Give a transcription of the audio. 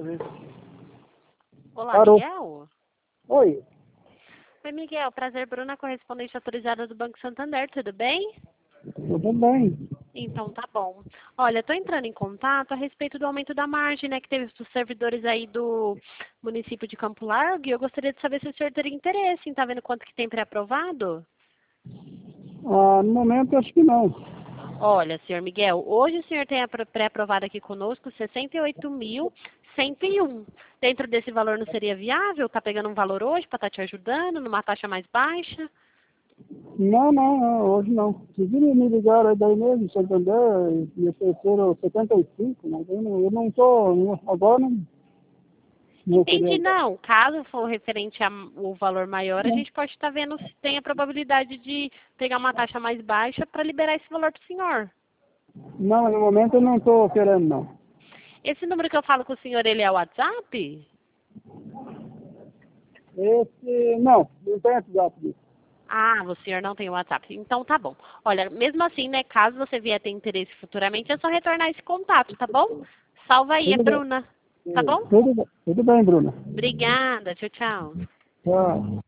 Olá, Parou. Miguel. Oi, Oi, Miguel. Prazer, Bruna, correspondente autorizada do Banco Santander. Tudo bem? tudo bem? Então, tá bom. Olha, estou entrando em contato a respeito do aumento da margem, né, que teve dos servidores aí do município de Campo Largo, e eu gostaria de saber se o senhor teria interesse em estar vendo quanto que tem pré-aprovado. No momento acho que não. Olha, senhor Miguel, hoje o senhor tem pré-aprovado aqui conosco 68.101. Dentro desse valor não seria viável? Tá pegando um valor hoje para estar te ajudando, numa taxa mais baixa? Não, hoje não. Inclusive me ligaram aí daí mesmo, Santander, me ofereceram 75, mas eu não tô, agora não Entendi, queria. não. Caso for referente ao valor maior, a gente pode estar vendo se tem a probabilidade de pegar uma taxa mais baixa para liberar esse valor para o senhor. Não, no momento eu não tô querendo não. Esse número que eu falo com o senhor, ele é o WhatsApp? Não tem WhatsApp disso. Ah, o senhor não tem o WhatsApp. Então tá bom. Olha, mesmo assim, né, caso você vier ter interesse futuramente, é só retornar esse contato, tá bom? Salva aí, é Tudo bem. Bruna. Tá bom? Tudo bem, Bruna. Obrigada. Tchau, tchau. Tchau.